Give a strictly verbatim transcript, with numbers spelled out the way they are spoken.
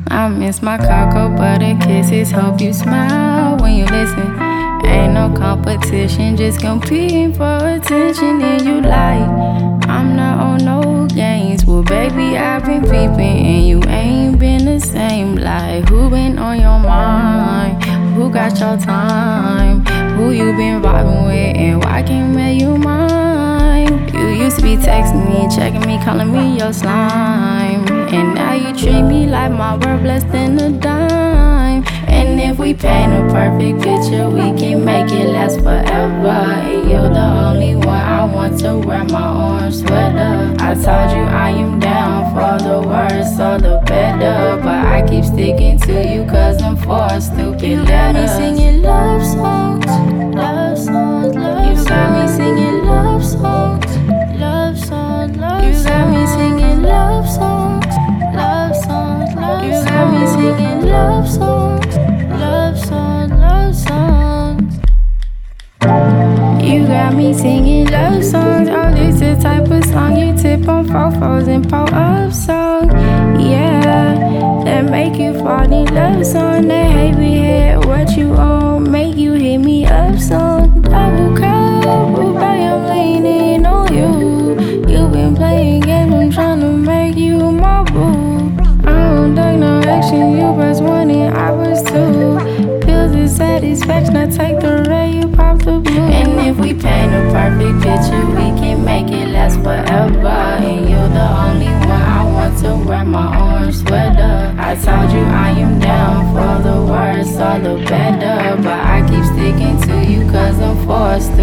I miss my cocoa butter kisses. Hope you smile when you listen. Ain't no competition, just competing for attention. And you like, I'm not on no games. Well, baby, I've been peeping, and you ain't been the same. Like, who been on your mind? Who got your time? Who you been vibing with, and why can't make you mine? You used to be texting me, checking me, calling me your slime. And now you treat me like my worth less than a dime. And if we paint a perfect picture, we can make it last forever. And you're the only one I want to wear my orange sweater. I told you I am down for the worse or the better, but I keep sticking to you cause I'm for stupid You got me letters. singing love songs, love songs, love songs. You got me singing love songs, love songs, love songs. You got me singing love songs, love songs, love songs. You got me singing love songs, love songs, love songs. You got me singing love songs. Oh, this the type of song you tip on fofos and pull up song. Yeah, that make you fall in love song. That heavy head, what you on, make you hit me up song. Double cup, oh, boy, I'm leaning on you. You been playing games, I'm tryna make you my boo. I don't take no action, you press one and I press two. Pills of satisfaction, I take the red, you pop the blue. And if we paint a perfect picture, we can make it last forever. And you're the only one I want to wear my orange sweater. I told you I am down for the worse or the better, but I keep sticking to you cause I'm forced